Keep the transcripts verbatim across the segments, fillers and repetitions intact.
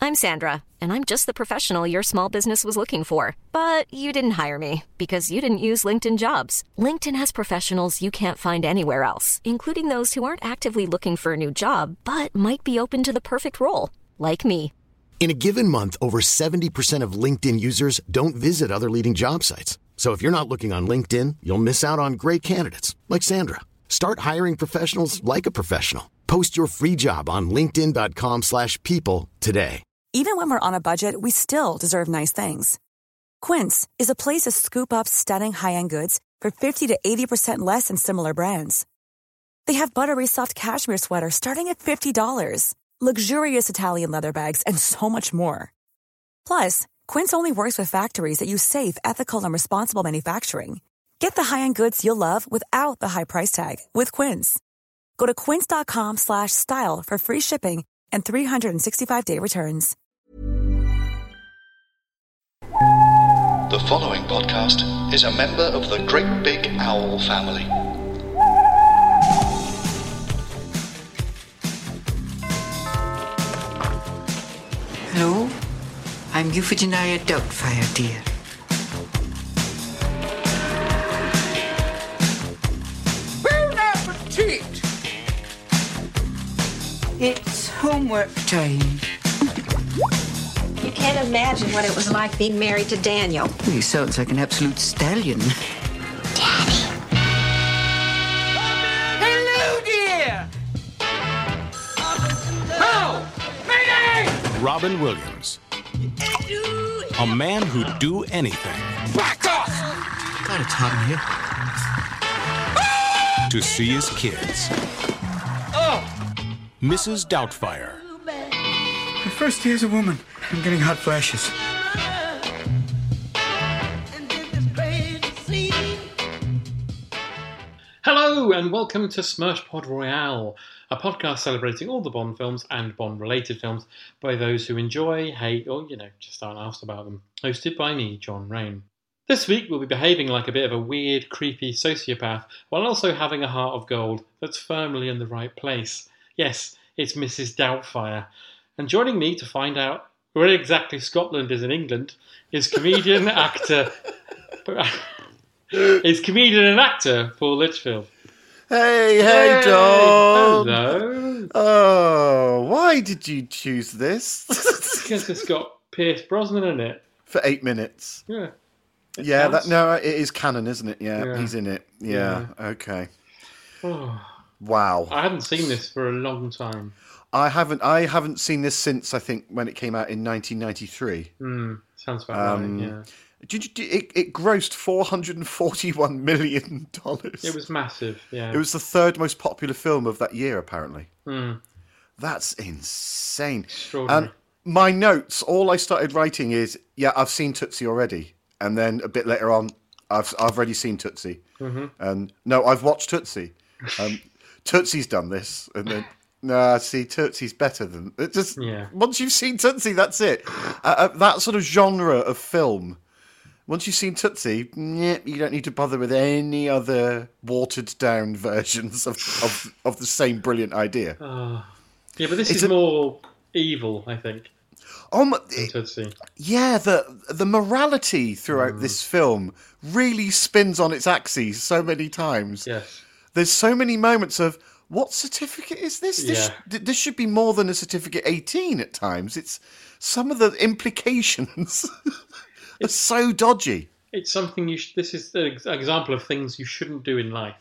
I'm Sandra, and I'm just the professional your small business was looking for. But you didn't hire me because you didn't use LinkedIn Jobs. LinkedIn has professionals you can't find anywhere else, including those who aren't actively looking for a new job, but might be open to the perfect role, like me. In a given month, over seventy percent of LinkedIn users don't visit other leading job sites. So if you're not looking on LinkedIn, you'll miss out on great candidates like Sandra. Start hiring professionals like a professional. Post your free job on linkedin dot com slash people today. Even when we're on a budget, we still deserve nice things. Quince is a place to scoop up stunning high-end goods for fifty to eighty percent less than similar brands. They have buttery soft cashmere sweaters starting at fifty dollars, luxurious Italian leather bags, and so much more. Plus, Quince only works with factories that use safe, ethical, and responsible manufacturing. Get the high-end goods you'll love without the high price tag with Quince. Go to quince dot com slash style for free shipping and three sixty-five day returns. The following podcast is a member of the Great Big Owl family. Hello, I'm Euphigenia Doubtfire, dear. Bon appetit! It's homework time. You can't imagine what it was like being married to Daniel. He sounds like an absolute stallion. Daddy. Hello, dear! Oh! Mayday! Robin Williams. A man who'd do anything. Back off! God, it's hot in here. To see his kids. Oh! Missus Doubtfire. My first day as a woman. I'm getting hot flashes. Hello and welcome to Smirch Pod Royale, a podcast celebrating all the Bond films and Bond-related films by those who enjoy, hate, or, you know, just aren't asked about them. Hosted by me, John Rain. This week we'll be behaving like a bit of a weird, creepy sociopath while also having a heart of gold that's firmly in the right place. Yes, it's Missus Doubtfire. And joining me to find out where exactly Scotland is in England is comedian, actor... is comedian and actor Paul Litchfield. Hey, hey, John. Hello. Oh, why did you choose this? Because it's got Pierce Brosnan in it. For eight minutes. Yeah. It yeah, counts. that no, it is canon, isn't it? Yeah, Yeah. he's in it. Yeah, okay. Oh, Wow. I hadn't seen this for a long time. I haven't I haven't seen this since, I think, when it came out in nineteen ninety-three. Mm, sounds about Um, right, yeah. Did you, did- it, it grossed four hundred forty-one million dollars. It was massive, yeah. It was the third most popular film of that year, apparently. Mm, That's insane. extraordinary. And my notes, all I started writing is, yeah, I've seen Tootsie already. And then a bit later on, I've I've already seen Tootsie. Mhm. And no, I've watched Tootsie. Um, Tootsie's done this. And then, nah, see, Tootsie's better than... It just Yeah. Once you've seen Tootsie, that's it. Uh, uh, that sort of genre of film, once you've seen Tootsie, yeah, you don't need to bother with any other watered-down versions of, of, of the same brilliant idea. Oh. Yeah, but this It's is a- more evil, I think, Um, than Tootsie. Yeah, the the morality throughout Mm. this film really spins on its axes so many times. Yes. There's so many moments of, what certificate is this? This, Yeah. sh- this should be more than a certificate eighteen at times. It's some of the implications are so dodgy. It's something you... Sh- this is an ex- example of things you shouldn't do in life.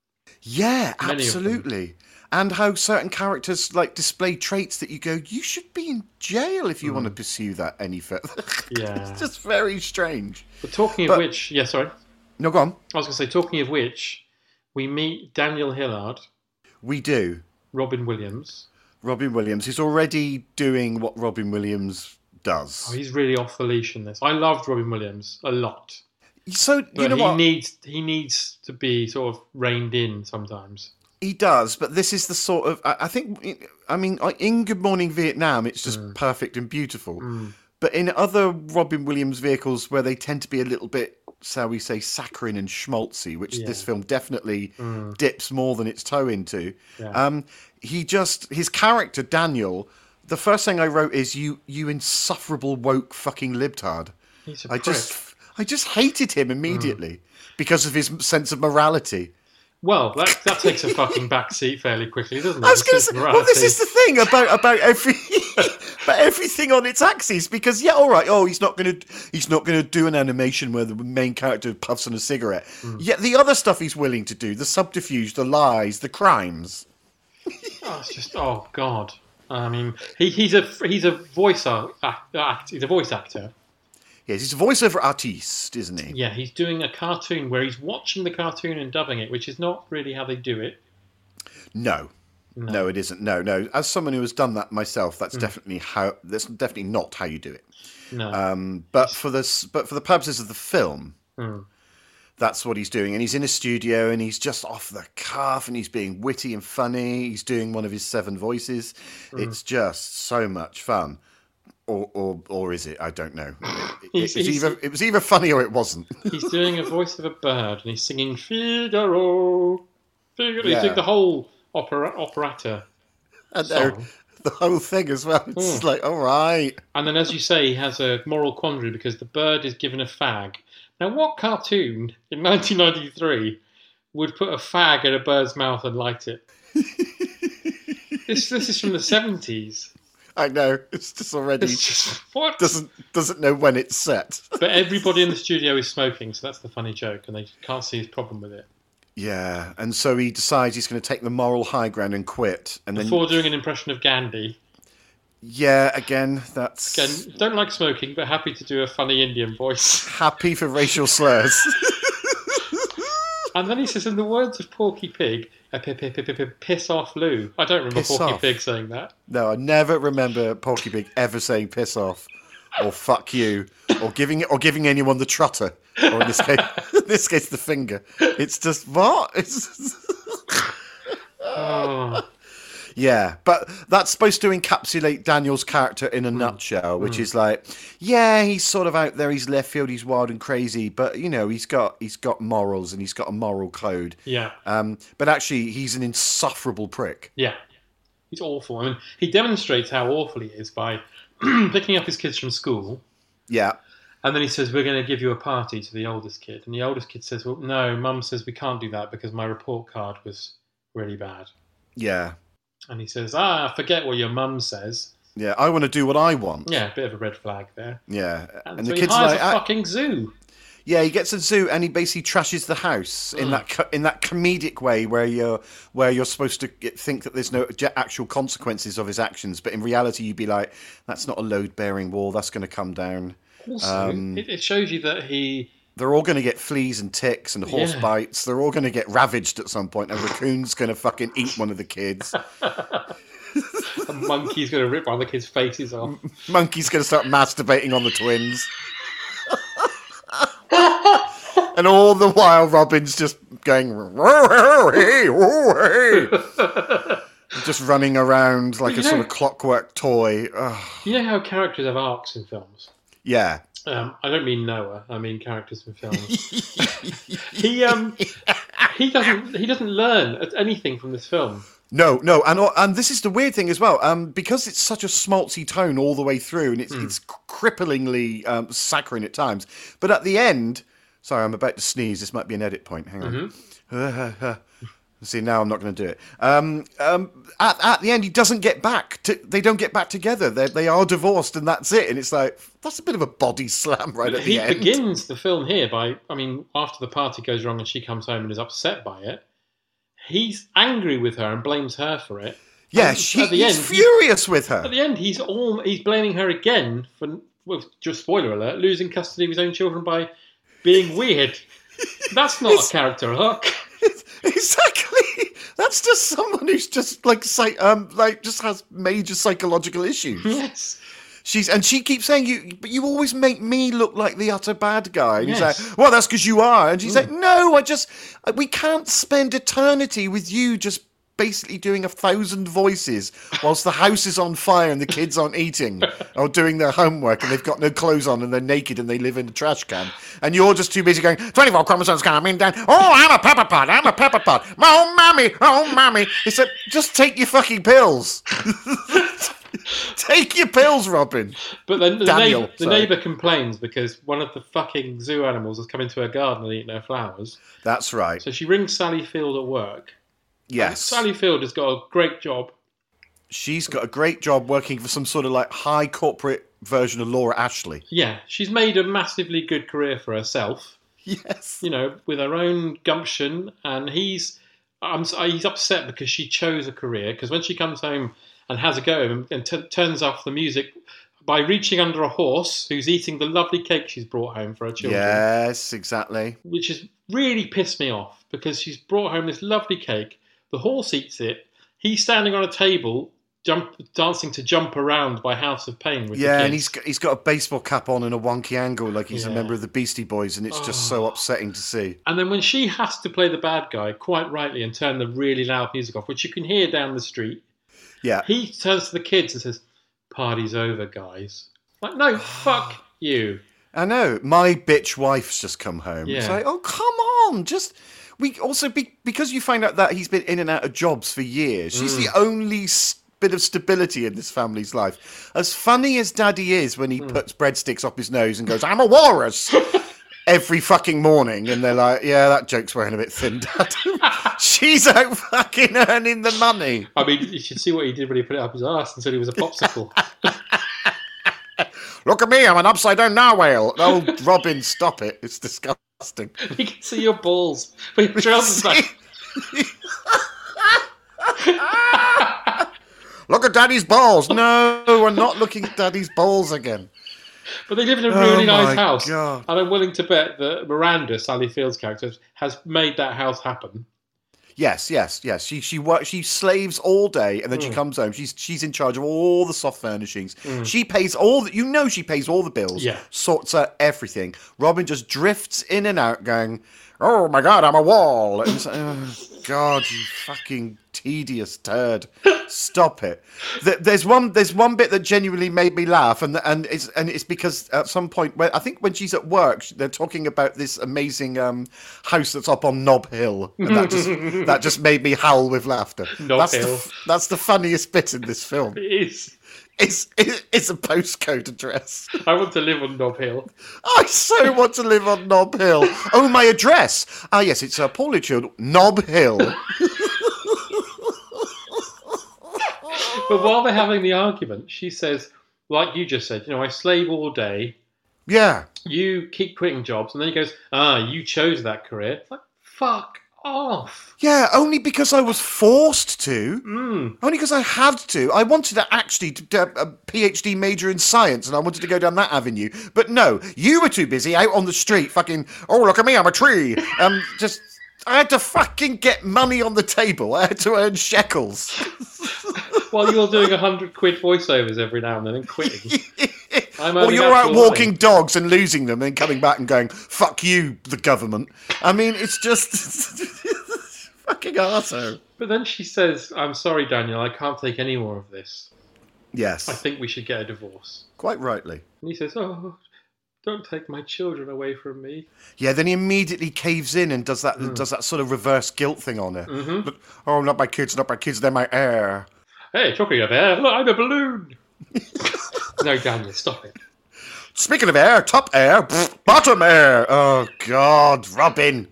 Yeah, Many of them. absolutely. And how certain characters like display traits that you go, you should be in jail if you want to pursue that any further. Mm. Yeah. It's just very strange. But talking of But- which... Yeah, sorry. No, go on. I was going to say, talking of which, we meet Daniel Hillard, We do. Robin Williams. Robin Williams. He's already doing what Robin Williams does. Oh, he's really off the leash in this. I loved Robin Williams a lot. So, But you know he what? needs he needs to be sort of reined in sometimes. He does, but this is the sort of... I I think, I mean, in Good Morning Vietnam, it's just Mm. perfect and beautiful. But in other Robin Williams vehicles where they tend to be a little bit, shall we say, saccharine and schmaltzy, which Yeah. this film definitely Mm. dips more than its toe into, Yeah. um, he just... His character, Daniel, the first thing I wrote is you, you insufferable woke fucking libtard. He's a I prick. just, I just hated him immediately mm. because of his sense of morality. Well, that that takes a fucking backseat fairly quickly, doesn't it? I was going to say, well, this is the thing about about every about everything on its axis. Because yeah, all right, oh, he's not going to he's not going to do an animation where the main character puffs on a cigarette. Mm. Yet the other stuff he's willing to do, the subterfuge, the lies, the crimes. Oh, it's just oh god. I mean, he, he's a he's a voice act, act he's a voice actor. Yes, he's a voiceover artiste, isn't he? Yeah, he's doing a cartoon where he's watching the cartoon and dubbing it, which is not really how they do it. No. No, no it isn't. No, no. As someone who has done that myself, that's mm. definitely how. That's definitely not how you do it. No. Um, but for this, but for the purposes of the film, mm. that's what he's doing. And he's in a studio, and he's just off the cuff, and he's being witty and funny. He's doing one of his seven voices. Mm. It's just so much fun. Or, or, or is it? I don't know. It, he's, it, was he's, either, it was either funny or it wasn't. He's doing a voice of a bird, and he's singing Figaro. Figaro. Yeah. He's doing the whole opera, operetta and song. The whole thing as well. It's mm. like, all right. And then, as you say, he has a moral quandary because the bird is given a fag. Now, what cartoon in nineteen ninety-three would put a fag in a bird's mouth and light it? this, this is from the seventies. I know, it's just already it's just, what? doesn't doesn't know when it's set. But everybody in the studio is smoking, so that's the funny joke, and they can't see his problem with it. Yeah, and so he decides he's going to take the moral high ground and quit. And Before then, doing an impression of Gandhi. Yeah, again, that's... Again, don't like smoking, but happy to do a funny Indian voice. Happy for racial slurs. And then he says, in the words of Porky Pig, piss off Lou. I don't remember piss Porky off. Pig saying that. No, I never remember Porky Pig ever saying piss off or fuck you or giving or giving anyone the trotter or in this case, in this case the finger. It's just what? It's oh. Yeah, but that's supposed to encapsulate Daniel's character in a mm. nutshell, which mm. is like, yeah, he's sort of out there, he's left field, he's wild and crazy, but you know, he's got he's got morals and he's got a moral code. Yeah. Um, but actually, he's an insufferable prick. Yeah, he's awful. I mean, he demonstrates how awful he is by picking up his kids from school. Yeah. And then he says, we're going to give you a party to the oldest kid. And the oldest kid says, well, no, Mum says we can't do that because my report card was really bad. Yeah. And he says, ah, forget what your mum says. Yeah, I want to do what I want. Yeah, a bit of a red flag there. Yeah. And, and so the kid's he hires like, a fucking zoo. Yeah, he gets a zoo and he basically trashes the house mm. in that co- in that comedic way where you're where you're supposed to get, think that there's no actual consequences of his actions, but in reality you'd be like, that's not a load-bearing wall, that's going to come down. Also, um, it, it shows you that he... They're all going to get fleas and ticks and horse yeah. bites. They're all going to get ravaged at some point. A raccoon's going to fucking eat one of the kids. A monkey's going to rip one of the kids' faces off. Monkey's going to start masturbating on the twins. And all the while, Robin's just going, oh, hey, oh, hey. Just running around like a know, sort of clockwork toy. Ugh. You know how characters have arcs in films? Yeah. Um, I don't mean Noah. I mean characters in films. he um he doesn't he doesn't learn anything from this film. No, no, and and this is the weird thing as well. Um, because it's such a schmaltzy tone all the way through, and it's mm. it's cripplingly um, saccharine at times. But at the end, sorry, I'm about to sneeze. This might be an edit point. Hang on. Mm-hmm. See, now I'm not going to do it. Um, um, at, at the end, he doesn't get back. To, they don't get back together. They they are divorced, and that's it. And it's like, that's a bit of a body slam right at he the end. He begins the film here by, I mean, after the party goes wrong and she comes home and is upset by it, he's angry with her and blames her for it. Yeah, she, he's end, furious he, with her. At the end, he's all he's blaming her again for, well, just spoiler alert, losing custody of his own children by being weird. That's not a character arc. Exactly. That's just someone who's just like psych, um like just has major psychological issues. Yes. She's and she keeps saying you, but you always make me look like the utter bad guy. And yes. he's like, well, that's because you are. And she's mm. like, no, I just we can't spend eternity with you just basically doing a thousand voices whilst the house is on fire and the kids aren't eating or doing their homework and they've got no clothes on and they're naked and they live in a trash can and you're just too busy going twenty-four chromosomes coming down, oh I'm a pepper pot, I'm a pepper pot, oh mommy, oh mommy. It's like, just take your fucking pills. Take your pills, Robin. But then the, Daniel, neighbour, the sorry. neighbour complains because one of the fucking zoo animals has come into her garden and eaten her flowers. That's right. So she rings Sally Field at work. Yes. And Sally Field has got a great job. She's got a great job working for some sort of like high corporate version of Laura Ashley. Yeah, she's made a massively good career for herself. Yes. You know, with her own gumption, and he's I'm, he's upset because she chose a career, because when she comes home and has a go and, and t- turns off the music by reaching under a horse who's eating the lovely cake she's brought home for her children. Yes, exactly. Which has really pissed me off, because she's brought home this lovely cake, the horse eats it, he's standing on a table jump, dancing to Jump Around by House of Pain with Yeah, the kids. and he's got, he's got a baseball cap on and a wonky angle like he's Yeah. a member of the Beastie Boys, and it's just so upsetting to see. And then when she has to play the bad guy, quite rightly, and turn the really loud music off, which you can hear down the street, Yeah. he turns to the kids and says, "Party's over, guys." Like, no, fuck you. I know. My bitch wife's just come home. It's Yeah. like, oh, come on. Just... We also, be, because you find out that he's been in and out of jobs for years, she's Mm. the only s- bit of stability in this family's life. As funny as Daddy is when he Mm. puts breadsticks up his nose and goes, "I'm a walrus," every fucking morning, and they're like, "Yeah, that joke's wearing a bit thin, Dad." She's out fucking earning the money. I mean, you should see what he did when he put it up his arse and said he was a popsicle. Look at me, I'm an upside-down narwhal. Oh, Robin, stop it. It's disgusting. We can see your balls with your trousers back. Look at Daddy's balls. No, we're not looking at Daddy's balls again. But they live in a Oh really my nice house. God. And I'm willing to bet that Miranda, Sally Field's character, has made that house happen. Yes, yes, yes. She she works. She slaves all day, and then she Mm. comes home. She's she's in charge of all the soft furnishings. Mm. She pays all. The, you know, she pays all the bills. Yeah. Sorts out everything. Robin just drifts in and out, going, "Oh my God, I'm a wall." And it's like, oh, God, you fucking tedious turd. Stop it. Th- There's one. There's one bit that genuinely made me laugh, and and it's and it's because at some point, when I think when she's at work, they're talking about this amazing um, house that's up on Nob Hill, and that just that just made me howl with laughter. Nob that's Hill. The, that's the funniest bit in this film. It is. It's it, it's a postcode address. I want to live on Nob Hill. I so want to live on Nob Hill. Oh, my address. Ah, yes, it's uh, Paul Litchfield, Nob Hill. But while they're having the argument, she says, like you just said, you know, I slave all day. Yeah. You keep quitting jobs. And then he goes, ah, you chose that career. It's like, fuck off. Yeah, only because I was forced to. Mm. Only because I had to. I wanted to actually to do a PhD major in science, and I wanted to go down that avenue. But no, you were too busy out on the street fucking, "Oh, look at me, I'm a tree." Um, just, I had to fucking get money on the table. I had to earn shekels. While you're doing a hundred quid voiceovers every now and then and quitting. I'm Or earning you're out actual walking money. dogs and losing them, and coming back and going, "Fuck you, the government." I mean, it's just fucking arsehole. But then she says, "I'm sorry, Daniel, I can't take any more of this. Yes, I think we should get a divorce." quite rightly. And he says, "Oh, don't take my children away from me." Yeah, then he immediately caves in and does that Mm. does that sort of reverse guilt thing on her. Mhm. But, oh, not my kids, not my kids, they're my heir. Hey, talking of air, look, I'm a balloon. No, Daniel, stop it. Speaking of air, top air, pfft, bottom air. Oh, God, Robin.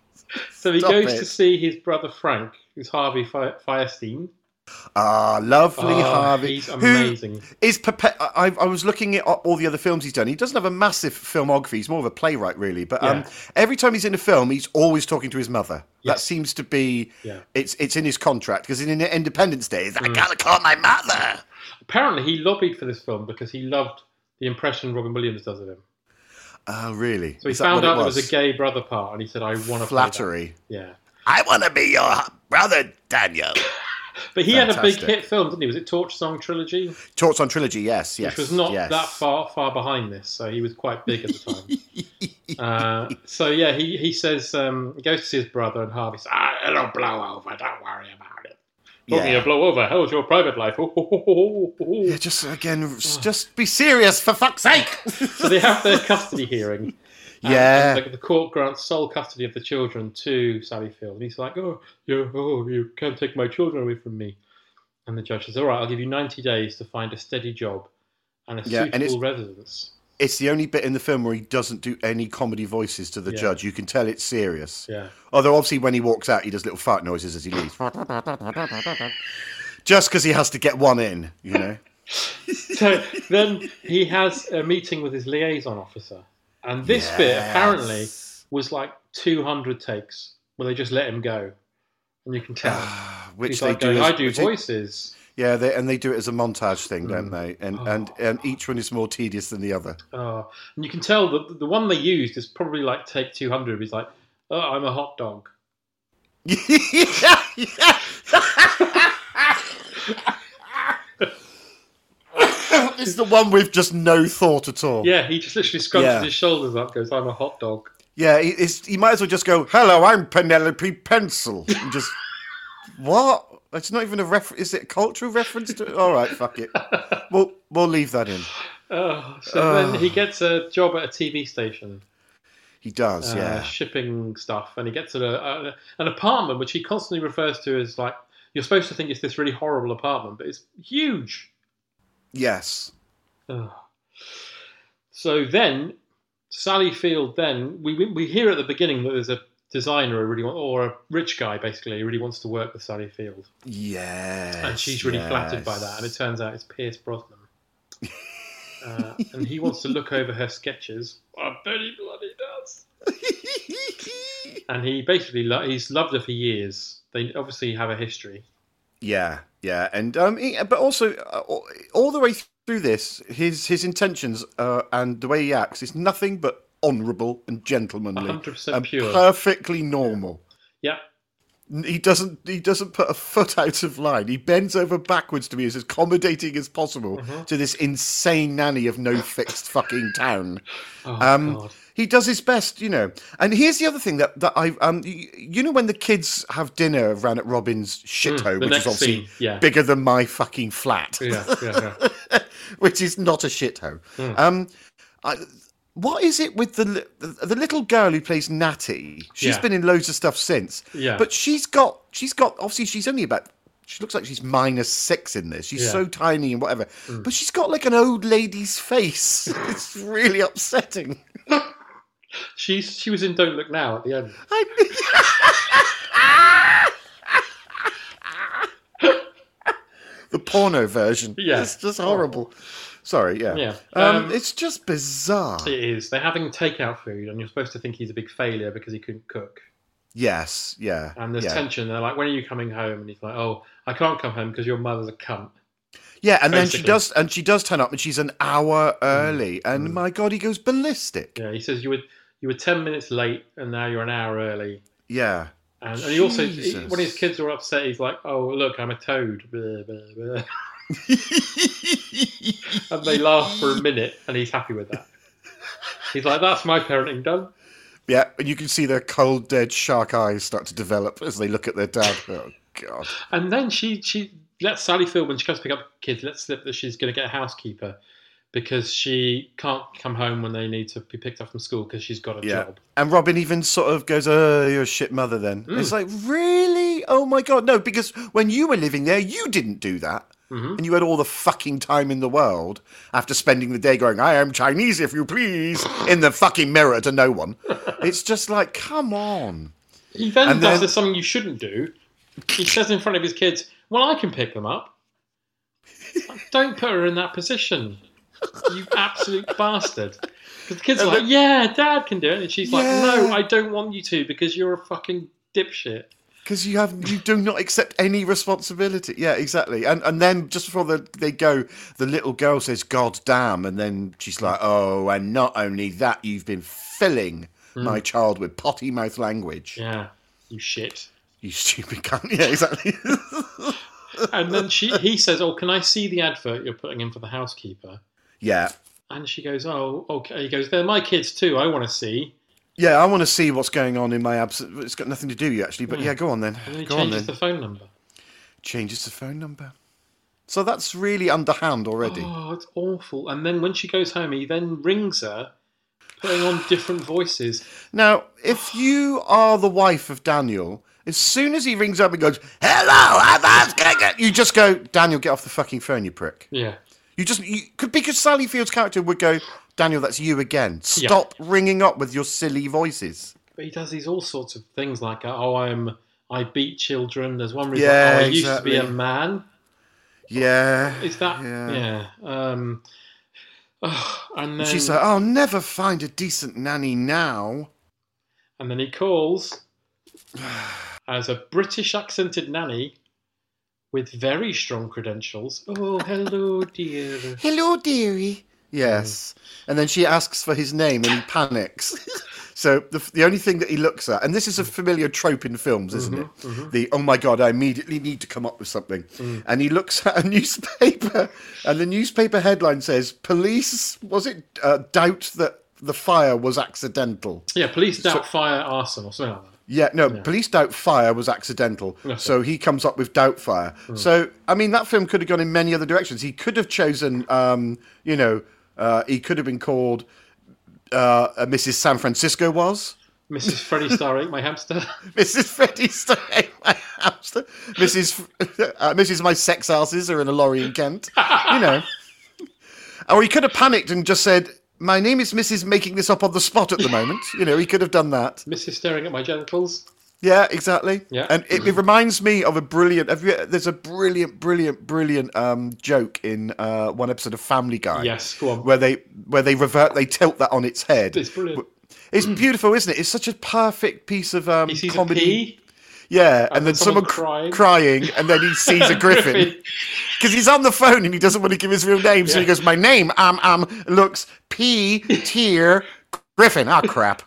So he Stop goes it. to see his brother Frank, who's Harvey Fi- Firestein. Ah, lovely Oh, Harvey. he's who amazing. Is perpe- I, I was looking at all the other films he's done. He doesn't have a massive filmography. He's more of a playwright, really. But um, Yeah. every time he's in a film, he's always talking to his mother. Yeah. That seems to be Yeah. it's it's in his contract because in Independence Day, he's like, Mm. I gotta call my mother. Apparently, he lobbied for this film because he loved the impression Robin Williams does of him. Oh, really? So he Is that found what it out there was a gay brother part, and he said, "I want to Flattery. Yeah, I want to be your brother, Daniel. but he had a big Fantastic. hit film, didn't he? Was it Torch Song Trilogy? Torch on Trilogy, yes, yes. Which was not yes. that far far behind this, so he was quite big at the time. uh, so yeah, he he says um, he goes to see his brother, and Harvey says, "Ah, it'll blow over. Don't worry about it." Talking Yeah. of blow over, how's your private life? Yeah, just again, s- just be serious for fuck's sake. So they have their custody hearing. And- Yeah. and the, the court grants sole custody of the children to Sally Field. And he's like, "Oh, you, oh, you can't take my children away from me." And the judge says, all right, I'll give you ninety days to find a steady job and a Yeah, suitable and it's- residence. It's the only bit in the film where he doesn't do any comedy voices to the Yeah. judge. You can tell it's serious. Yeah. Although, obviously, when he walks out, he does little fart noises as he leaves. Just because he has to get one in, you know? So then he has a meeting with his liaison officer. And this bit, Yes. apparently, was like two hundred takes where they just let him go. And you can tell. Which He's they like do. going, as- I do which they- voices. yeah, they, and they do it as a montage thing, Mm. don't they? And, Oh. and and each one is more tedious than the other. Oh, and you can tell that the one they used is probably like take two hundred. He's like, oh, I'm a hot dog. yeah, yeah. It's the one with just no thought at all. Yeah, he just literally scrunches Yeah. his shoulders up, goes, I'm a hot dog. Yeah, he, it's, he might as well just go, hello, I'm Penelope Pencil. And just, what? It's not even a reference. Is it a cultural reference to it? All right, fuck it. We'll, we'll leave that in. Oh, so Oh. then he gets a job at a T V station. He does, uh, yeah. Shipping stuff. And he gets a, a, an apartment, which he constantly refers to as like, you're supposed to think it's this really horrible apartment, but it's huge. Yes. Ugh. So then, Sally Field. Then we we hear at the beginning that there's a designer who really want, or a rich guy basically who really wants to work with Sally Field. Yes. And she's really yes. flattered by that. And it turns out it's Pierce Brosnan. uh, and he wants to look over her sketches. I bet he bloody does. And he basically lo- he's loved her for years. They obviously have a history. Yeah, yeah, and um, he, but also uh, all, all the way through this, his his intentions uh, and the way he acts is nothing but honourable and gentlemanly, one hundred percent and pure. perfectly normal. Yeah. He doesn't he doesn't put a foot out of line. He bends over backwards to be as accommodating as possible Mhm. to this insane nanny of no fixed fucking town. Oh, um, God. He does his best, you know. And here's the other thing that, that I um you, you know when the kids have dinner around at Robin's shithole, Mm, the which next is obviously scene, yeah. bigger than my fucking flat. Yeah, yeah, yeah. Which is not a shithole. Mm. Um, I, what is it with the, li- the the little girl who plays Natty? She's Yeah. been in loads of stuff since. Yeah. But she's got she's got obviously she's only about she looks like she's minus six in this. She's Yeah. so tiny and whatever. Mm. But she's got like an old lady's face. It's really upsetting. She's she was in Don't Look Now at the end. The porno version. Yeah. It's just horrible. Sorry, yeah. Yeah. Um, Um, it's just bizarre. It is. They're having takeout food, and you're supposed to think he's a big failure because he couldn't cook. Yes, yeah. And there's yeah. tension. They're like, "When are you coming home?" And he's like, "Oh, I can't come home because your mother's a cunt." Yeah, and then she Basically. does, and she does turn up, and she's an hour early, and my God, he goes ballistic. Yeah, he says you were you were ten minutes late, and now you're an hour early. Yeah, And, and he also, he, Jesus. when his kids are upset, he's like, "Oh, look, I'm a toad." Blah, blah, blah. And they laugh for a minute, and he's happy with that. He's like, "That's my parenting done." yeah, and you can see their cold, dead shark eyes start to develop as they look at their dad. Oh God! And then she she lets Sally Field, when she comes to pick up the kids, lets slip that she's going to get a housekeeper because she can't come home when they need to be picked up from school because she's got a Yeah, job. and Robin even sort of goes, "Oh, you're a shit mother." Then Mm. it's like, really? Oh my God, no! Because when you were living there, you didn't do that. Mhm. And you had all the fucking time in the world after spending the day going, I am Chinese, if you please, in the fucking mirror to no one. It's just like, come on. He then And does then- there's something you shouldn't do. He says in front of his kids, "Well, I can pick them up." Don't put her in that position, you absolute bastard. Because the kids are like, "Yeah, Dad can do it," and she's like, Yeah. "No, I don't want you to because you're a fucking dipshit." Because you have you do not accept any responsibility. Yeah, exactly. And and then just before the, they go, the little girl says, God damn. And then she's like, oh, and not only that, you've been filling Mm. my child with potty mouth language. Yeah, you shit. You stupid cunt. Yeah, exactly. And then she he says, "Oh, can I see the advert you're putting in for the housekeeper?" Yeah. And she goes, "Oh, okay." He goes, "They're my kids too. I want to see." Yeah, I want to see what's going on in my absence. It's got nothing to do with you, actually. But Mm. yeah, go on then. And then he Go on changes then. the phone number. Changes the phone number. So that's really underhand already. Oh, it's awful. And then when she goes home, he then rings her, putting on different voices. Now, if you are the wife of Daniel As soon as he rings up and goes, hello, I'm asking, you just go, Daniel, get off the fucking phone, you prick. Yeah. You just, you, because Sally Field's character would go, Daniel, that's you again. Stop yeah. ringing up with your silly voices. But he does these all sorts of things like, oh, I'm, I beat children. There's one reason, yeah, oh, I exactly. used to be a man. Yeah. Is that, yeah. yeah. Um, oh, and then, and she's like, I'll never find a decent nanny now. And then he calls as a British accented nanny with very strong credentials. Oh, hello, dear. Hello, dearie. Yes. Mm. And then she asks for his name and he panics. So the the only thing that he looks at, and this is a familiar trope in films, isn't mm-hmm, it? Mm-hmm. The, oh my God, I immediately need to come up with something. Mm. And he looks at a newspaper, and the newspaper headline says, police, was it, uh, doubt that the fire was accidental. Yeah, police doubt so, fire arson or something like that. Yeah, no, yeah. police doubt fire was accidental. Yes, so he comes up with Doubtfire. Mm. So, I mean, that film could have gone in many other directions. He could have chosen, um, you know, uh, he could have been called uh, Missus San Francisco was. Missus Freddie Star Ate My Hamster. Missus Freddie Star Ate My Hamster. Missus Uh, Missus My Sex Houses are in a lorry in Kent. You know. Or he could have panicked and just said, my name is Missus Making this up on the spot at the moment. You know, he could have done that. Missus Staring at My Genitals. Yeah, exactly. Yeah. And it, it reminds me of a brilliant, have you, there's a brilliant, brilliant, brilliant um, joke in uh, one episode of Family Guy. Yes, go on. Where they, where they revert, they tilt that on its head. It's brilliant. It's beautiful, isn't it? It's such a perfect piece of um, he sees comedy. A pea, yeah, and, and then someone, someone crying. crying, and then he sees a griffin. Because he's on the phone and he doesn't want to give his real name, so yeah. he goes, my name, um, um, looks P, tier, Griffin. Ah, oh, crap.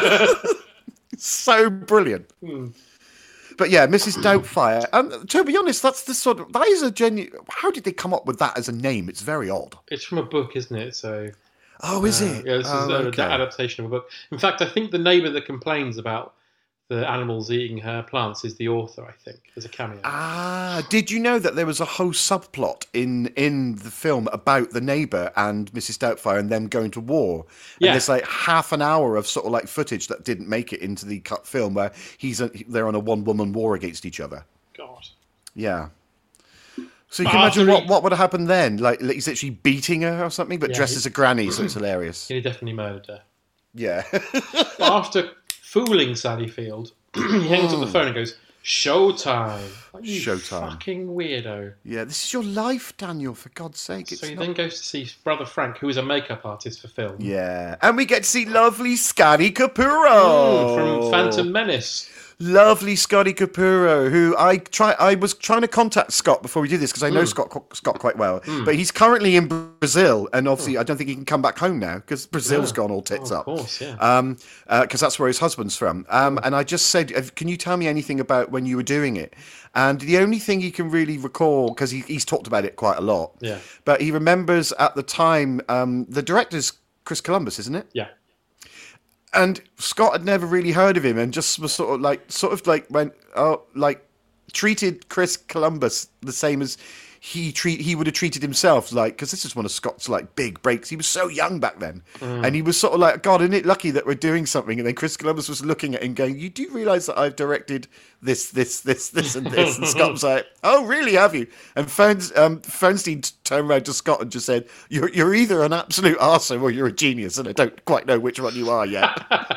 So brilliant. Hmm. But yeah, Missus Doubtfire. And to be honest, that's the sort of, that is a genuine, how did they come up with that as a name? It's very odd. It's from a book, isn't it? So. Oh, is uh, it? Yeah, this is oh, an okay. adaptation of a book. In fact, I think the neighbour that complains about the animals eating her plants is the author, I think. There's a cameo. Ah, did you know that there was a whole subplot in, in the film about the neighbour and Missus Doubtfire and them going to war? And yeah. there's like half an hour of sort of like footage that didn't make it into the cut film where he's a, they're on a one-woman war against each other. God. Yeah. So you but can imagine he... what, what would have happened then. Like, he's actually beating her or something, but yeah, dressed he... as a granny, so it's hilarious. He definitely murdered her. Yeah. But after fooling Sally Field, he hangs up the phone and goes, showtime. Like, you Showtime. Fucking weirdo. Yeah, this is your life, Daniel, for God's sake. It's so he not... then goes to see Brother Frank, who is a makeup artist for film. Yeah. And we get to see lovely Scotty Capurro. Mm, from Phantom Menace. Lovely Scotty Capurro, who I try. I was trying to contact Scott before we did this because I know mm. Scott Scott quite well, mm. but he's currently in Brazil, and obviously mm. I don't think he can come back home now because Brazil's yeah. gone all tits oh, up. Of course, yeah. Um, because uh, that's where his husband's from. Um, mm. and I just said, can you tell me anything about when you were doing it? And the only thing he can really recall, because he, he's talked about it quite a lot, yeah. but he remembers at the time um, the director's Chris Columbus, isn't it? Yeah. And Scott had never really heard of him, and just was sort of like, sort of like went, oh, like treated Chris Columbus the same as he treat he would have treated himself, like, because this is one of Scott's like big breaks. He was so young back then, mm. and he was sort of like, God, isn't it lucky that we're doing something? And then Chris Columbus was looking at him, going, "You do realise that I've directed this, this, this, this, and this?" And Scott was like, "Oh, really? Have you?" And Ferns, um, Fernstein turned around to Scott and just said, "You're you're either an absolute arsehole or you're a genius, and I don't quite know which one you are yet."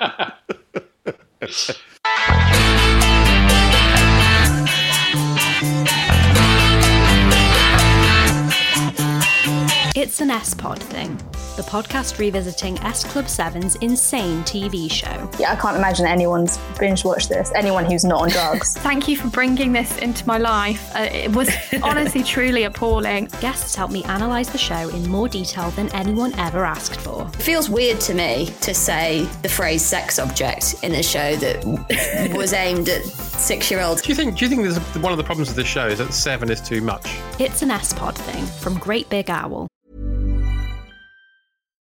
It's an S-Pod thing, the podcast revisiting S Club seven's insane T V show. Yeah, I can't imagine anyone's binge-watched this, anyone who's not on drugs. Thank you for bringing this into my life. Uh, it was honestly, truly appalling. Guests helped me analyse the show in more detail than anyone ever asked for. It feels weird to me to say the phrase sex object in a show that was aimed at six-year-olds. Do you think, do you think there's one of the problems with this show is that seven is too much? It's an S-Pod thing from Great Big Owl.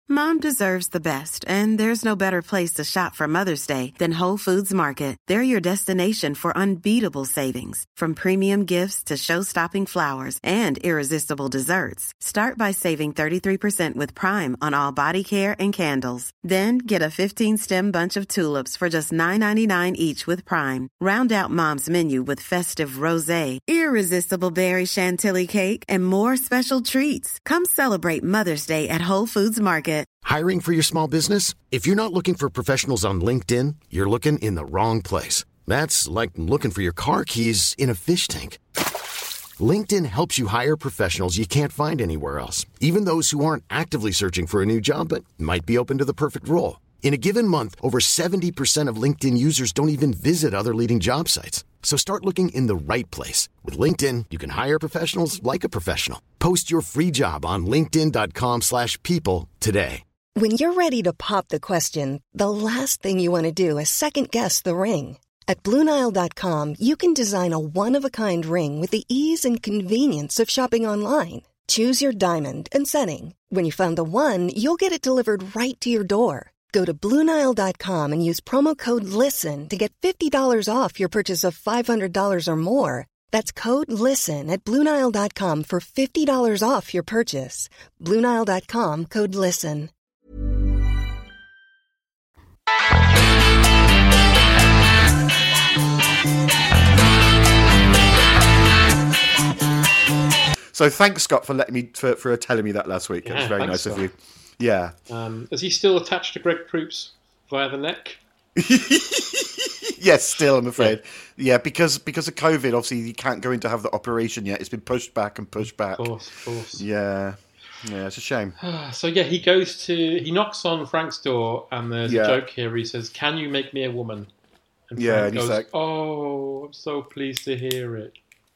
Mom deserves the best, and there's no better place to shop for Mother's Day than Whole Foods Market. They're your destination for unbeatable savings, from premium gifts to show-stopping flowers and irresistible desserts. Start by saving thirty-three percent with Prime on all body care and candles. Then get a fifteen-stem bunch of tulips for just nine ninety-nine each with Prime. Round out Mom's menu with festive rosé, irresistible berry chantilly cake, and more special treats. Come celebrate Mother's Day at Whole Foods Market. Hiring for your small business? If you're not looking for professionals on LinkedIn, you're looking in the wrong place. That's like looking for your car keys in a fish tank. LinkedIn helps you hire professionals you can't find anywhere else, even those who aren't actively searching for a new job but might be open to the perfect role. In a given month, over seventy percent of LinkedIn users don't even visit other leading job sites. So start looking in the right place. With LinkedIn, you can hire professionals like a professional. Post your free job on linkedin.com slash people today. When you're ready to pop the question, the last thing you want to do is second-guess the ring. At Blue Nile dot com, you can design a one-of-a-kind ring with the ease and convenience of shopping online. Choose your diamond and setting. When you find the one, you'll get it delivered right to your door. Go to Blue Nile dot com and use promo code LISTEN to get fifty dollars off your purchase of five hundred dollars or more. That's code LISTEN at Blue Nile dot com for fifty dollars off your purchase. Blue Nile dot com, code LISTEN. So thanks, Scott, for letting me for, for telling me that last week. Yeah, it was very thanks, nice Scott. of you. Yeah. Um, is he still attached to Greg Proops via the neck? Yes, still, I'm afraid. Yeah, because because of COVID, obviously, you can't go in to have the operation yet. It's been pushed back and pushed back. Of course, of course. Yeah. Yeah, it's a shame. So, yeah, he goes to... He knocks on Frank's door, and there's Yeah. a joke here where he says, "Can you make me a woman?" And Yeah, Frank and he's goes, like- "Oh, I'm so pleased to hear it."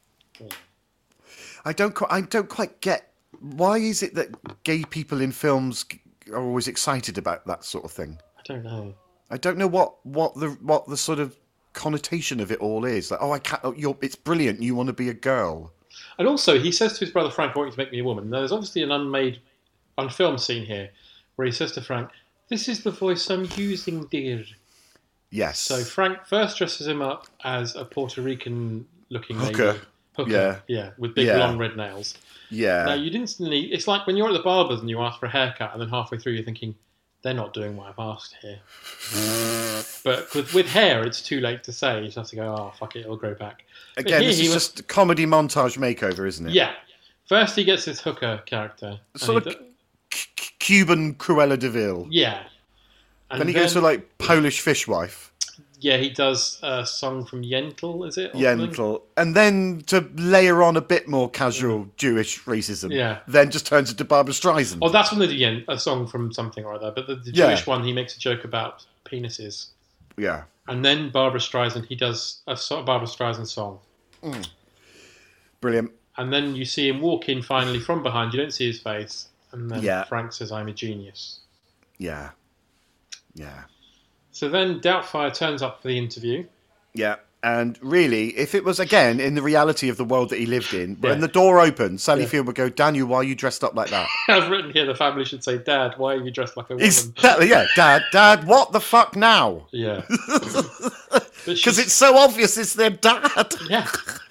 I don't quite, I don't quite get, why is it that gay people in films are always excited about that sort of thing? I don't know. I don't know what, what the what the sort of connotation of it all is. Like, oh, I can't. Oh, you're, it's brilliant. You want to be a girl. And also, he says to his brother Frank, "I want you to make me a woman." Now, there's obviously an unmade, unfilmed scene here where he says to Frank, "This is the voice I'm using, dear." Yes. So Frank first dresses him up as a Puerto Rican-looking lady. Hooker. Hooker. Yeah. Yeah, with big Yeah. long red nails. Yeah. Now, you'd instantly... It's like when you're at the barber's and you ask for a haircut, and then halfway through you're thinking, they're not doing what I've asked here. But with, with hair, it's too late to say. You just have to go, oh, fuck it, it'll grow back. But Again, here this he is was- just a comedy montage makeover, isn't it? Yeah. First he gets his hooker character. and Sort he of do- Cuban Cruella de Vil. Yeah. And then he goes for like Polish fishwife. Yeah, he does a song from Yentl, is it? or something? Yentl. And then to layer on a bit more casual Jewish racism, Yeah. then just turns into Barbara Streisand. Oh, that's when they do Yen- a song from something or other. But the, the Yeah. Jewish one, he makes a joke about penises. Yeah. And then Barbara Streisand, he does a so- Barbara Streisand song. Mm. Brilliant. And then you see him walk in finally from behind. You don't see his face. And then Yeah. Frank says, "I'm a genius." Yeah. Yeah. So then Doubtfire turns up for the interview. Yeah. And really, if it was, again, in the reality of the world that he lived in, when Yeah. the door opened, Sally Yeah. Field would go, "Daniel, why are you dressed up like that?" I've written here the family should say, "Dad, why are you dressed like a woman?" Exactly, yeah. Dad, Dad, what the fuck now? Yeah. Because it's so obvious it's their dad. Yeah.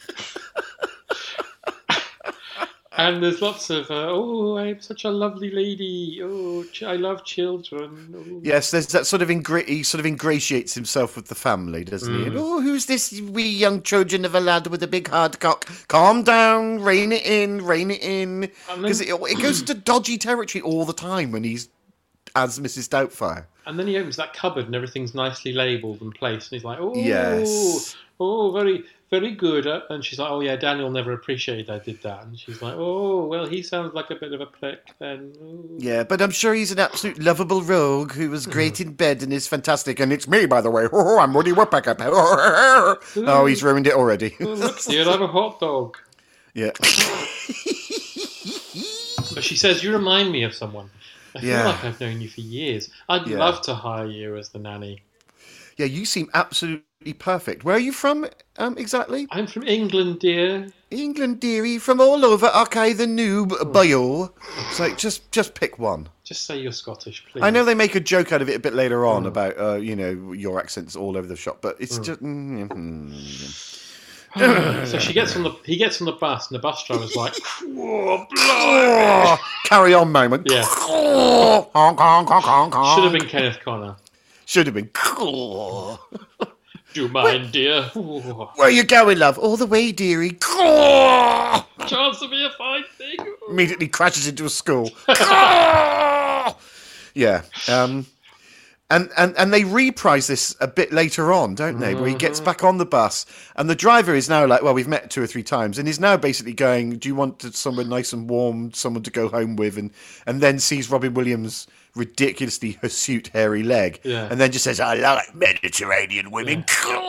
And there's lots of, uh, "Oh, I'm such a lovely lady. Oh, ch- I love children." Oh. Yes, there's that sort of ingra- he sort of ingratiates himself with the family, doesn't he? And, Mm. oh, who's this wee young Trojan of a lad with a big hard cock? Calm down, rein it in, rein it in. Because it, it goes into dodgy territory all the time when he's as Missus Doubtfire. And then he opens that cupboard and everything's nicely labelled and placed. And he's like, "Oh, Yes. oh, very, very good." Uh, And she's like, "Oh, yeah, Daniel never appreciated I did that." And she's like, "Oh, well, he sounds like a bit of a prick then." Oh. Yeah, but I'm sure he's an absolute lovable rogue who was great in bed and is fantastic. And it's me, by the way. Oh, I'm Woody Woodpecker. Oh, he's ruined it already. Oh, look, dear, I'm a hot dog. Yeah. But she says, "You remind me of someone. I feel Yeah. like I've known you for years. I'd Yeah. love to hire you as the nanny." Yeah, you seem absolutely perfect. Where are you from um, exactly? I'm from England, dear. England, dearie, from all over, okay, the noob, Oh. bio. It's like, just, just pick one. Just say you're Scottish, please. I know they make a joke out of it a bit later on Mm. about, uh, you know, your accent's all over the shop, but it's Mm. just... Mm, mm. So she gets on the. He gets on the bus, and the bus driver's like, "Oh, Oh, carry on moment. Yeah. Honk, honk, honk, honk, honk. Should have been Kenneth Connor. Should have been. Do you mind, dear? Where are you going, love? All the way, dearie. Chance to be a fine thing. Immediately crashes into a school. Yeah. Um, and, and, and they reprise this a bit later on, don't they? Where he gets back on the bus. And the driver is now like, well, we've met two or three times. And he's now basically going, do you want to, somewhere nice and warm, someone to go home with? And, and then sees Robin Williams' ridiculously hirsute, hairy leg. Yeah. And then just says, I like Mediterranean women.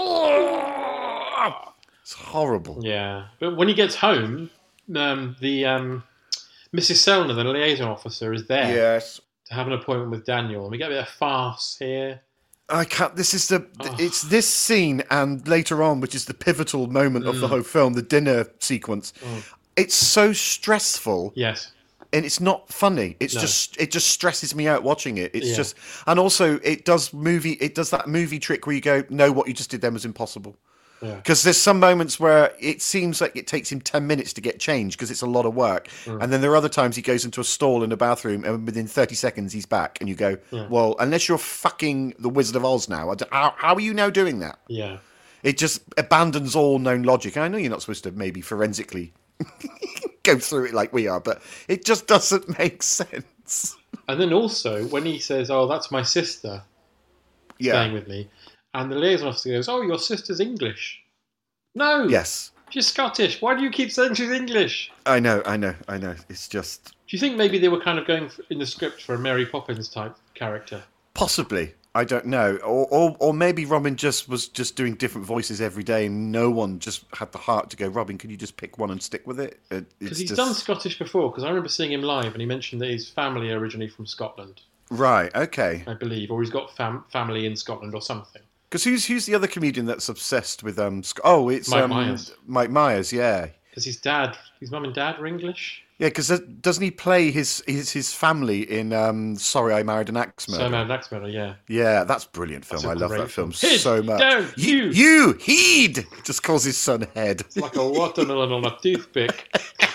It's horrible. Yeah, but when he gets home, um, the um, Missus Selner, the liaison officer, is there. Yes. To have an appointment with Daniel, and we get a bit of farce here. I can't. This is the. It's this scene and later on, which is the pivotal moment of the Mm. whole film, the dinner sequence. Mm. It's so stressful. Yes. And it's not funny. It's No. just it just stresses me out watching it. It's Yeah. just and also it does movie. It does that movie trick where you go, no, what you just did then was impossible. Yeah. Because there's some moments where it seems like it takes him ten minutes to get changed because it's a lot of work. Mm. And then there are other times he goes into a stall in a bathroom and within thirty seconds he's back. And you go, Yeah. well, unless you're fucking the Wizard of Oz now, I don't- how, how are you now doing that? Yeah. It just abandons all known logic. I know you're not supposed to maybe forensically go through it like we are, but it just doesn't make sense. And then also, when he says, oh, that's my sister Yeah. staying with me, and the liaison officer goes, oh, your sister's English. No. Yes. She's Scottish. Why do you keep saying she's English? I know, I know, I know. It's just... Do you think maybe they were kind of going for, in the script for a Mary Poppins type character? Possibly. I don't know. Or, or or maybe Robin just was just doing different voices every day and no one just had the heart to go, Robin, can you just pick one and stick with it? It- Because It's he's just... done Scottish before, because I remember seeing him live and he mentioned that his family are originally from Scotland, Right, okay. I believe, or he's got fam- family in Scotland or something. Because who's, who's the other comedian that's obsessed with... um? Sc- Oh, it's... Mike um, Myers. Mike Myers, yeah. Because his dad, his mum and dad were English. Yeah, because doesn't he play his, his his family in um, Sorry, I Married an Axe Murderer? So Mad Axe Murderer, yeah. Yeah, that's a brilliant film. That's a I love great that film film. Heed, so much. down, you, you, heed! Just calls his son Head. It's like a watermelon on a toothpick.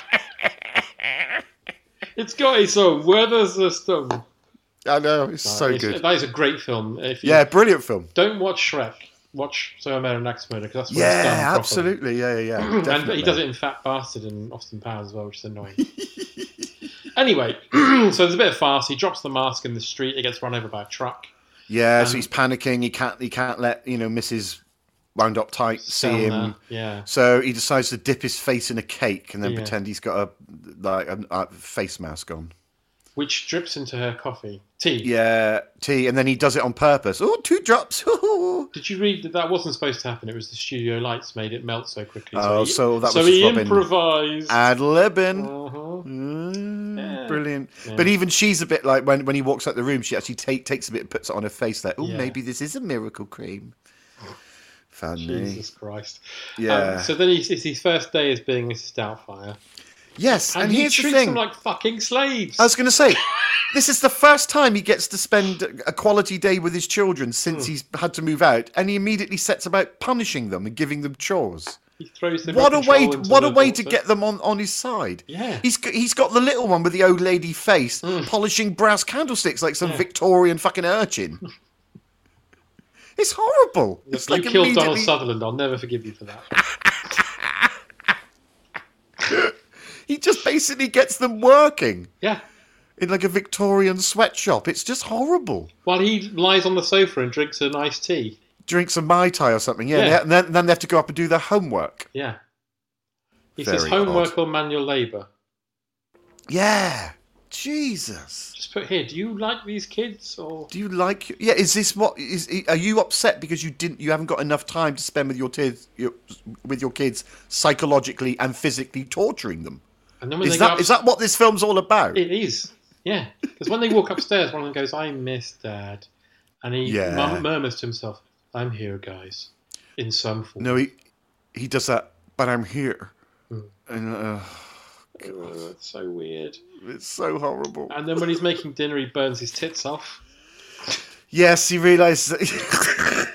It's got its own weather system. I know, it's No, so it's- good. That is a great film. If you Yeah, brilliant film. Don't watch Shrek. Watch So I Married an Axe Murderer, because that's where it's done Yeah, properly. absolutely. Yeah, yeah, yeah. And definitely. he does it in Fat Bastard and Austin Powers as well, which is annoying. Anyway, so there's a bit of farce. He drops the mask in the street. He gets run over by a truck. Yeah, so Um, he's panicking. He can't. He can't let you know Missus Wound Up Tight see Selma, him. yeah. So he decides to dip his face in a cake and then Yeah. pretend he's got a like a, a face mask on. Which drips into her coffee. Tea. Yeah, tea, and then he does it on purpose. Oh, two drops. Did you read that that wasn't supposed to happen? It was the studio lights made it melt so quickly. Oh, he, so that so was he Robin. improvised. Ad libbing. Uh-huh. Mm, Yeah. Brilliant. Yeah. But even she's a bit like when, when he walks out the room, she actually take, takes a bit and puts it on her face like, oh, Yeah. maybe this is a miracle cream. Funny. Jesus Christ. Yeah. Um, so then he's, it's his first day as being Missus Doubtfire. Yes, and, And, he here's the treats thing. them like fucking slaves. I was going to say, this is the first time he gets to spend a quality day with his children since Hmm. he's had to move out, and he immediately sets about punishing them and giving them chores. He throws them What a way! into What a the way to water. get them on, on his side. Yeah. He's g- he's got the little one with the old lady face polishing brass candlesticks like some Yeah. Victorian fucking urchin. It's horrible. Look, It's you like killed Donald immediately- Sutherland. I'll never forgive you for that. He just basically gets them working Yeah. in like a Victorian sweatshop. It's just horrible. While he lies on the sofa and drinks a nice tea. Drinks a Mai Tai or something, yeah. Yeah. And then, then they have to go up and do their homework. Yeah. He Very says homework odd. or manual labour. Yeah. Jesus. Just put here, do you like these kids or Do you like? Yeah. Is this what is? Are you upset because you didn't? You haven't got enough time to spend with your kids, your, with your kids, psychologically and physically torturing them? And then when Is they go that up- is that what this film's all about? It is. Yeah. Because when they walk upstairs, one of them goes, I miss Dad. And he Yeah. mum- murmurs to himself, I'm here, guys. In some form. No, he he does that. But I'm here. Hmm. And, uh, oh, it's so weird. It's so horrible. And then when he's making dinner, he burns his tits off. Yes, he realises that.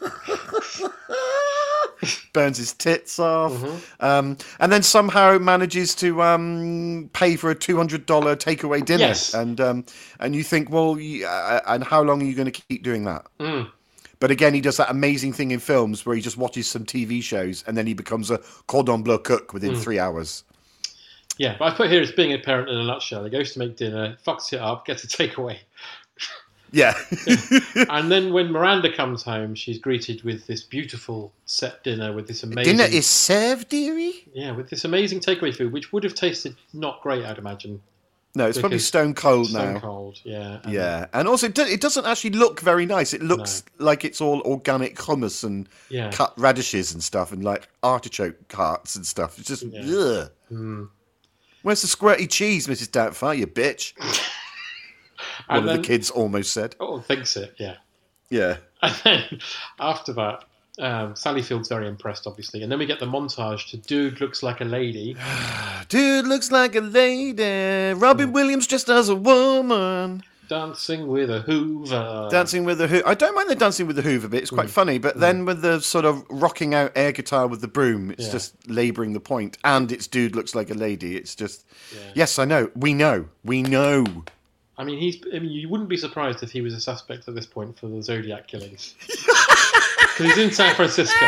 Burns his tits off, mm-hmm. um, and then somehow manages to um, pay for a two hundred dollar takeaway dinner. Yes. And um, and you think, well, you, uh, and how long are you going to keep doing that? Mm. But again, he does that amazing thing in films where he just watches some T V shows and then he becomes a cordon bleu cook within mm. three hours. Yeah, but I put here as being a parent in a nutshell. He goes to make dinner, fucks it up, gets a takeaway. Yeah. yeah. And then when Miranda comes home, she's greeted with this beautiful set dinner with this amazing... Dinner is served, dearie? Yeah, with this amazing takeaway food, which would have tasted not great, I'd imagine. No, it's probably stone cold stone now. Stone cold, yeah. And yeah, and also it, do, it doesn't actually look very nice. It looks no. like it's all organic hummus and yeah. cut radishes and stuff and like artichoke hearts and stuff. It's just, yeah. ugh. Mm. Where's the squirty cheese, Missus Doubtfire, you bitch? One and of then, the kids almost said. Oh, thinks it, yeah. Yeah. And then after that, um, Sally Field's very impressed, obviously. And then we get the montage to Dude Looks Like a Lady. Dude looks like a lady. Robin mm. Williams just as a woman. Dancing with a Hoover. Dancing with a Hoover. I don't mind the dancing with the Hoover bit. It's quite mm. funny. But mm. then with the sort of rocking out air guitar with the broom, it's yeah. just labouring the point. And it's Dude Looks Like a Lady. It's just... Yeah. Yes, I know. We know. We know. I mean, he's. I mean, you wouldn't be surprised if he was a suspect at this point for the Zodiac killings, because he's in San Francisco,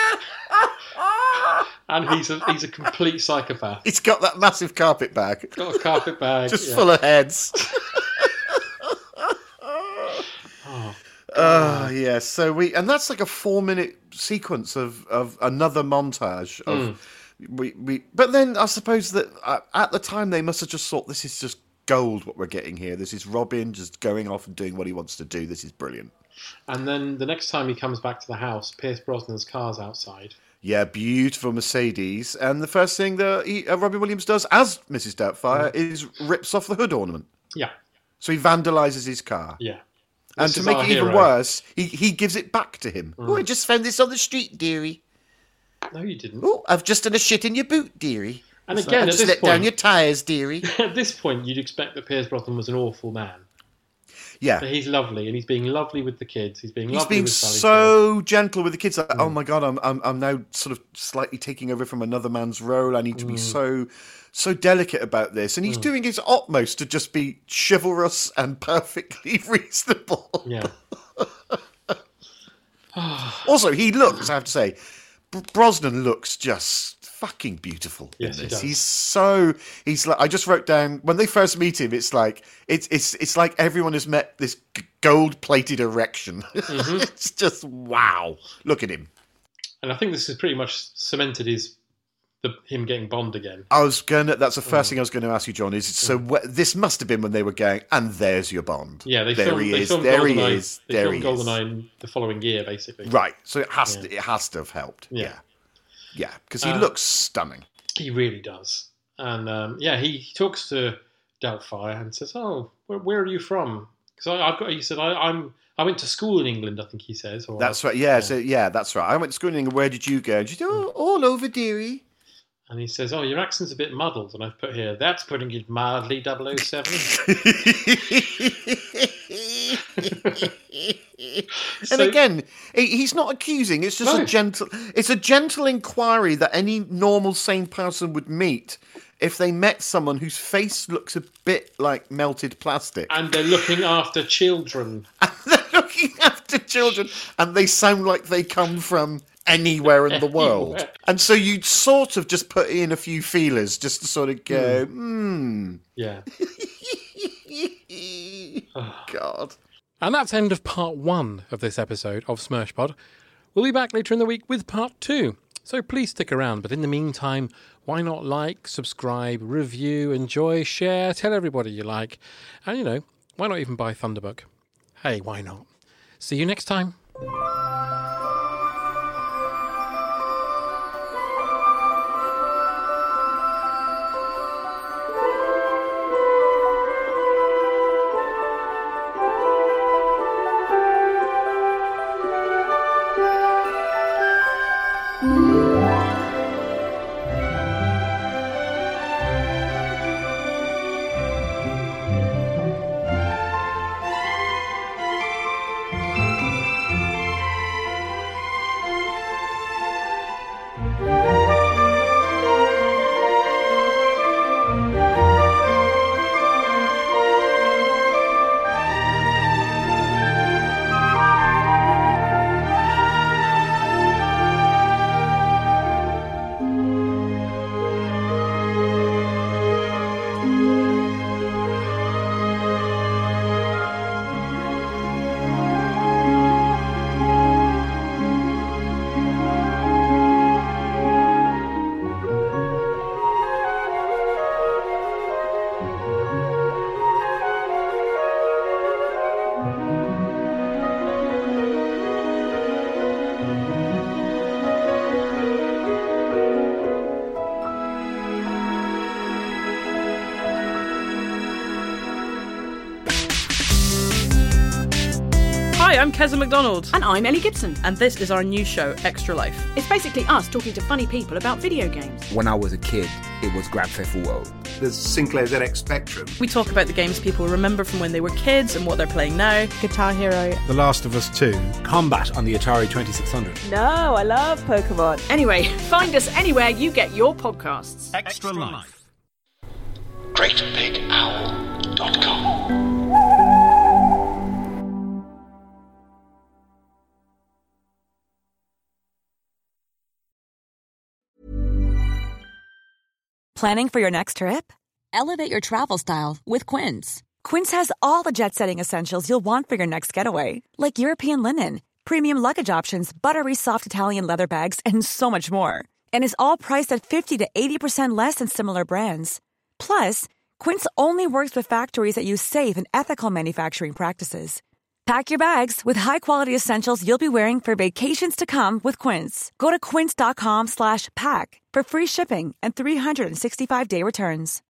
and he's a he's a complete psychopath. He's got that massive carpet bag. Got a carpet bag, just yeah. full of heads. oh, uh, yeah. So we, and that's like a four-minute sequence of of another montage of. Mm. We, we, but then I suppose that uh, at the time they must have just thought this is just gold what we're getting here. This is Robin just going off and doing what he wants to do. This is brilliant. And then the next time he comes back to the house, Pierce Brosnan's car's outside. Yeah, beautiful Mercedes. And the first thing that he, uh, Robin Williams does as Missus Doubtfire mm. is rips off the hood ornament. Yeah. So he vandalises his car. Yeah. And this to make it hero. even worse, he, he gives it back to him. Mm. Oh, I just found this on the street, dearie. No, you didn't. Oh, I've just done a shit in your boot, dearie. And so again, I've at just this let point, down your tyres, dearie. At this point, you'd expect that Pierce Brosnan was an awful man. Yeah. But he's lovely, and he's being lovely with the kids. He's being he's lovely being with Sally so Field. gentle with the kids. Like, mm. oh my God, I'm, I'm I'm now sort of slightly taking over from another man's role. I need to mm. be so so delicate about this. And he's mm. doing his utmost to just be chivalrous and perfectly reasonable. Yeah. Also, he looks, I have to say, Brosnan looks just fucking beautiful yes, in this. He does. He's so he's like I just wrote down when they first meet him. It's like it's it's it's like everyone has met this gold-plated erection. Mm-hmm. It's just wow. Look at him. And I think this has pretty much cemented his the him getting Bond again. I was gonna. That's the first mm. thing I was going to ask you, John. Is so mm. wh- this must have been when they were going. And there's your Bond. Yeah, they there filmed, he they is. filmed There GoldenEye, he is. They there filmed he is. GoldenEye the following year, basically. Right. So it has yeah. to. It has to have helped. Yeah. Yeah. Yeah, because he uh, looks stunning. He really does. And um, yeah, he, he talks to Doubtfire and says, "Oh, where, where are you from?" Because I've got. He said, I, "I'm. I went to school in England." I think he says. Or, that's right. Yeah, yeah. So yeah, that's right. I went to school in England. Where did you go? And she said, "Oh, all over, dearie." And he says, "Oh, your accent's a bit muddled." And I've put here, "That's putting it mildly, double oh seven." And so, again, he's not accusing. It's just no. a gentle. It's a gentle inquiry that any normal sane person would meet if they met someone whose face looks a bit like melted plastic, and they're looking after children. And they're looking after children, and they sound like they come from anywhere in the world. Anywhere. And so you'd sort of just put in a few feelers just to sort of go, hmm. Mm. Yeah. Oh, God. And that's the end of part one of this episode of Smirshpod. We'll be back later in the week with part two. So please stick around. But in the meantime, why not like, subscribe, review, enjoy, share, tell everybody you like. And, you know, why not even buy Thunderbook? Hey, why not? See you next time. Hi, I'm Keza McDonald. And I'm Ellie Gibson. And this is our new show, Extra Life. It's basically us talking to funny people about video games. When I was a kid, it was Grand Theft Auto. There's Sinclair Z X Spectrum. We talk about the games people remember from when they were kids and what they're playing now. Guitar Hero. The Last of Us two. Combat on the Atari twenty-six hundred. No, I love Pokemon. Anyway, find us anywhere you get your podcasts. Extra, Extra Life. great big owl dot com. Planning for your next trip? Elevate your travel style with Quince. Quince has all the jet-setting essentials you'll want for your next getaway, like European linen, premium luggage options, buttery soft Italian leather bags, and so much more. And is all priced at fifty to eighty percent less than similar brands. Plus, Quince only works with factories that use safe and ethical manufacturing practices. Pack your bags with high-quality essentials you'll be wearing for vacations to come with Quince. Go to quince.com slash pack for free shipping and three sixty-five day returns.